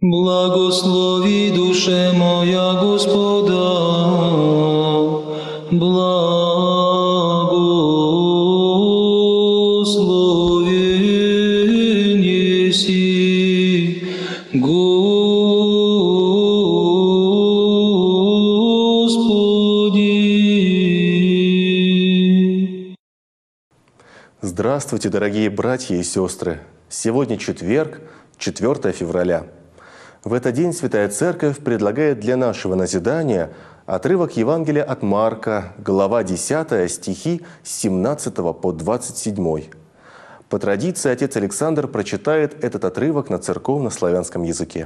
Благослови, душе моя, Господа, благословен еси, Господи. Здравствуйте, дорогие братья и сестры! Сегодня четверг, 4 февраля. В этот день Святая Церковь предлагает для нашего назидания отрывок Евангелия от Марка, глава 10, стихи с 17 по 27. По традиции отец Александр прочитает этот отрывок на церковно-славянском языке.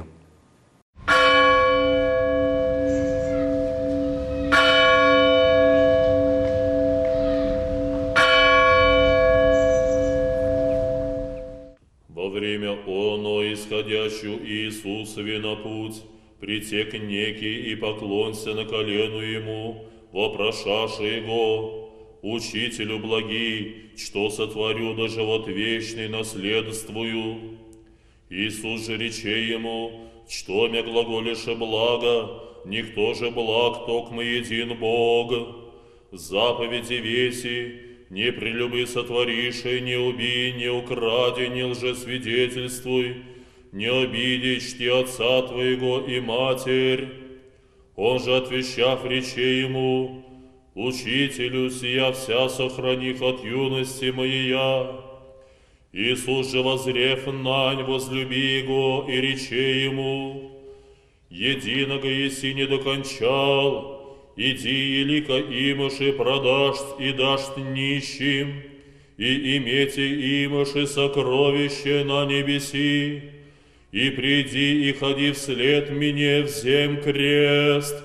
Во время оно, исходящую Иисусове на путь, притек некий и поклонся на колену ему, вопрошаши его: «Учителю благий, что сотворю да живот вечный наследствую?» Иисус же рече ему: «Что мя глаголише благо, никто же благ, токмо един Бог. Заповеди веси: не прелюби сотвориши, не убий, не укради, не лжесвидетельствуй, не обиди, чти отца твоего и матерь». Он же, отвечав, рече ему: «Учителю, сия вся сохраних от юности моей». Иисус же, возрев нань, возлюби его и рече ему: «Единого еси не докончал, иди, елика имаши продашь и дашь нищим, и имейте имаши сокровище на небеси, и приди и ходи вслед мне, взем крест».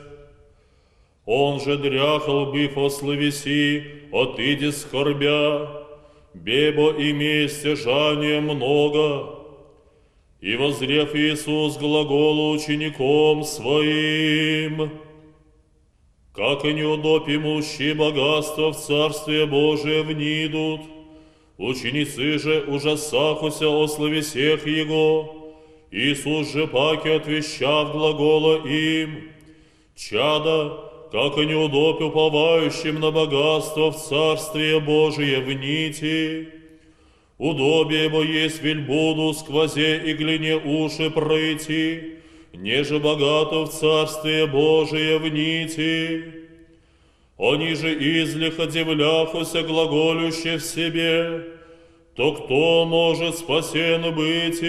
Он же, дряхал быв ословеси, отыди скорбя, бебо имей стяжания много. И возрев Иисус глаголу учеником своим: «Как и неудопимущие богатства в Царствие Божие внидут, ученицы же ужасахуся о словесех Его. Иисус же паки отвещав глагола им: чада, как и неудобь уповающим на богатство в Царствие Божие вните. Удобие бо есть вельбуду сквозе и глине уши пройти, неже богато в Царствие Божие вните. Они же излиха дивляхуся глаголюще в себе, то кто может спасен быть?»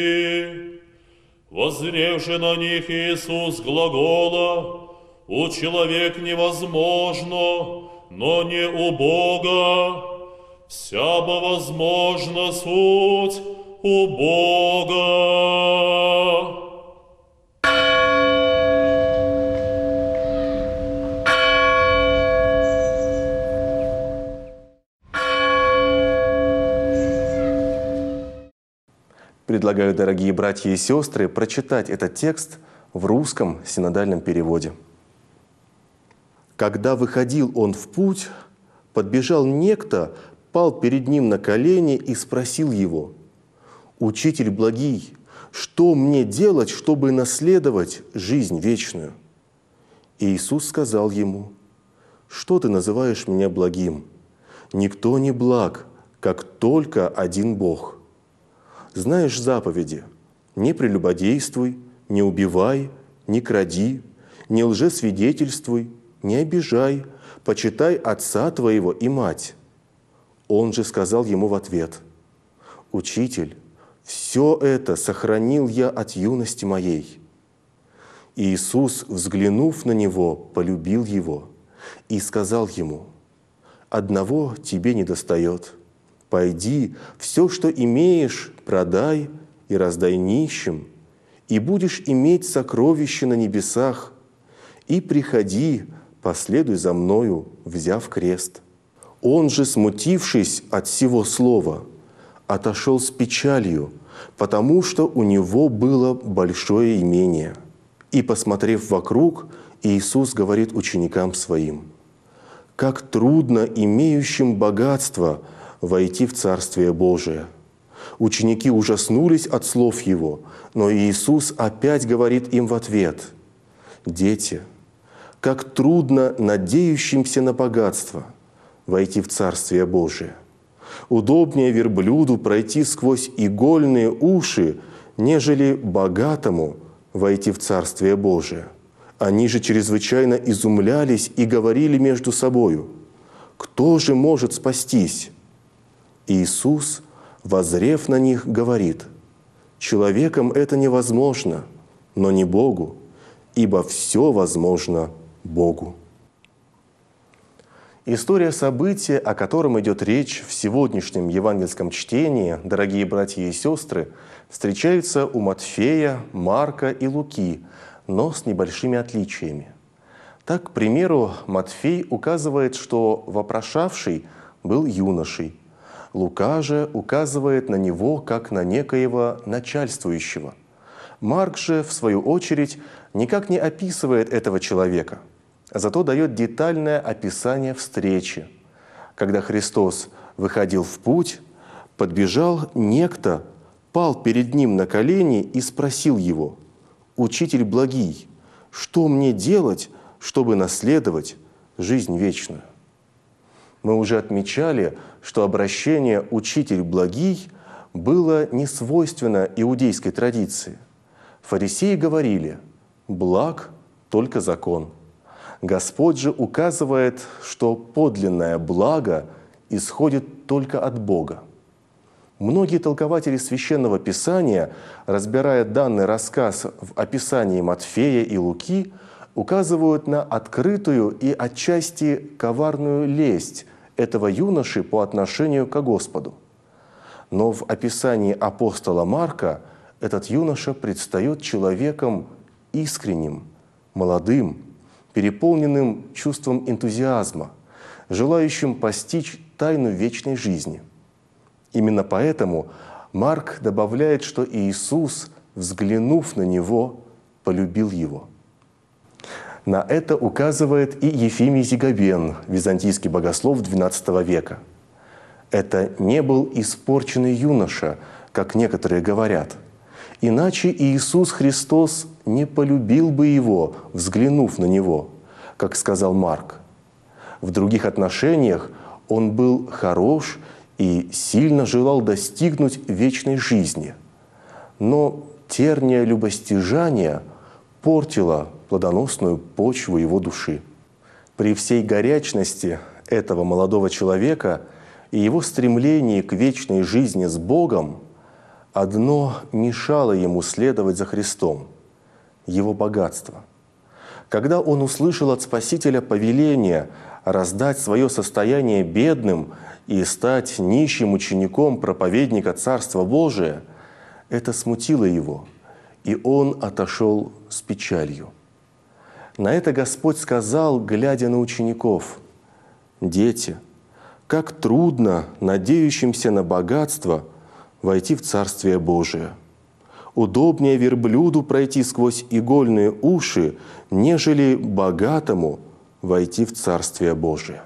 Воззревши на них Иисус глагола: «У человек невозможно, но не у Бога. Вся бы возможна суть у Бога». Предлагаю, дорогие братья и сестры, прочитать этот текст в русском синодальном переводе. «Когда выходил он в путь, подбежал некто, пал перед ним на колени и спросил его: „Учитель благий, что мне делать, чтобы наследовать жизнь вечную?“ И Иисус сказал ему: „Что ты называешь меня благим? Никто не благ, как только один Бог. Знаешь заповеди: не прелюбодействуй, не убивай, не кради, не лжесвидетельствуй, не обижай, почитай отца твоего и мать». Он же сказал ему в ответ: „Учитель, все это сохранил я от юности моей». И Иисус, взглянув на него, полюбил его и сказал ему: „Одного тебе недостает. Пойди, все, что имеешь, продай и раздай нищим, и будешь иметь сокровище на небесах, и приходи, последуй за мною, взяв крест». Он же, смутившись от сего слова, отошел с печалью, потому что у него было большое имение. И, посмотрев вокруг, Иисус говорит ученикам своим: «Как трудно имеющим богатство войти в Царствие Божие! Ученики ужаснулись от слов Его, но Иисус опять говорит им в ответ: «Дети, как трудно надеющимся на богатство войти в Царствие Божие! Удобнее верблюду пройти сквозь игольные уши, нежели богатому войти в Царствие Божие». Они же чрезвычайно изумлялись и говорили между собою: «Кто же может спастись?» Иисус, воззрев на них, говорит: «Человеком это невозможно, но не Богу, ибо все возможно Богу». История события, о котором идет речь в сегодняшнем евангельском чтении, дорогие братья и сестры, встречается у Матфея, Марка и Луки, но с небольшими отличиями. Так, к примеру, Матфей указывает, что вопрошавший был юношей. Лука же указывает на него как на некоего начальствующего. Марк же, в свою очередь, никак не описывает этого человека, зато дает детальное описание встречи. Когда Христос выходил в путь, подбежал некто, пал перед ним на колени и спросил его: «Учитель благий, что мне делать, чтобы наследовать жизнь вечную?» Мы уже отмечали, что обращение «учитель благий» было не свойственно иудейской традиции. Фарисеи говорили: «Благ только закон». Господь же указывает, что подлинное благо исходит только от Бога. Многие толкователи Священного Писания, разбирая данный рассказ в описании Матфея и Луки, указывают на открытую и отчасти коварную лесть этого юноши по отношению к Господу. Но в описании апостола Марка этот юноша предстает человеком искренним, молодым, переполненным чувством энтузиазма, желающим постичь тайну вечной жизни. Именно поэтому Марк добавляет, что Иисус, взглянув на него, полюбил его. На это указывает и Ефимий Зиговен, византийский богослов XII века. Это не был испорченный юноша, как некоторые говорят. Иначе Иисус Христос не полюбил бы его, взглянув на него, как сказал Марк. В других отношениях он был хорош и сильно желал достигнуть вечной жизни. Но терния любостяжания портила плодоносную почву его души. При всей горячности этого молодого человека и его стремлении к вечной жизни с Богом одно мешало ему следовать за Христом – его богатство. Когда он услышал от Спасителя повеление раздать свое состояние бедным и стать нищим учеником проповедника Царства Божия, это смутило его, и он отошел с печалью. На это Господь сказал, глядя на учеников: «Дети, как трудно надеющимся на богатство войти в Царствие Божие! Удобнее верблюду пройти сквозь игольные уши, нежели богатому войти в Царствие Божие».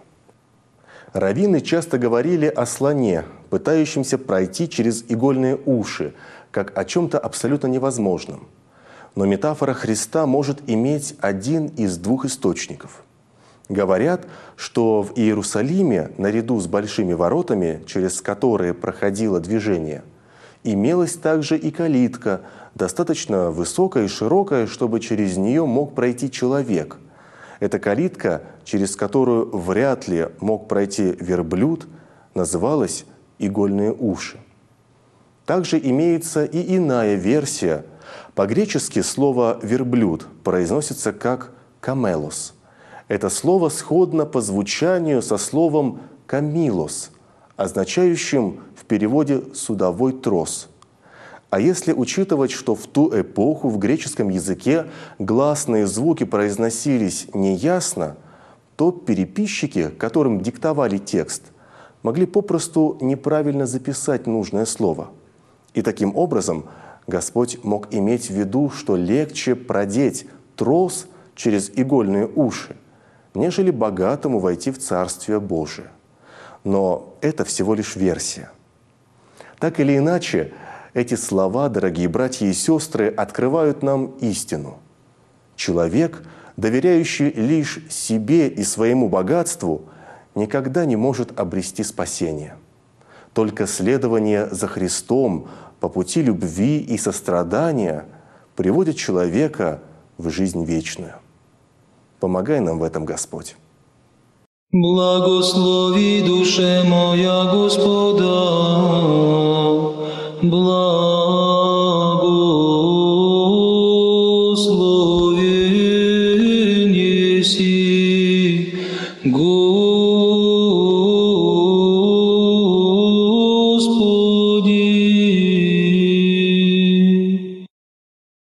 Раввины часто говорили о слоне, пытающемся пройти через игольные уши, как о чем-то абсолютно невозможном. Но метафора Христа может иметь один из двух источников. Говорят, что в Иерусалиме, наряду с большими воротами, через которые проходило движение, имелась также и калитка, достаточно высокая и широкая, чтобы через нее мог пройти человек. Эта калитка, через которую вряд ли мог пройти верблюд, называлась «игольные уши». Также имеется и иная версия. По-гречески слово «верблюд» произносится как «камелос». Это слово сходно по звучанию со словом «камилос», означающим в переводе «судовой трос». А если учитывать, что в ту эпоху в греческом языке гласные звуки произносились неясно, то переписчики, которым диктовали текст, могли попросту неправильно записать нужное слово. И таким образом Господь мог иметь в виду, что легче продеть трос через игольные уши, нежели богатому войти в Царствие Божие. Но это всего лишь версия. Так или иначе, эти слова, дорогие братья и сестры, открывают нам истину. Человек, доверяющий лишь себе и своему богатству, никогда не может обрести спасение. Только следование за Христом по пути любви и сострадания приводит человека в жизнь вечную. Помогай нам в этом, Господь. Благослови душе моя Господа, благословен еси,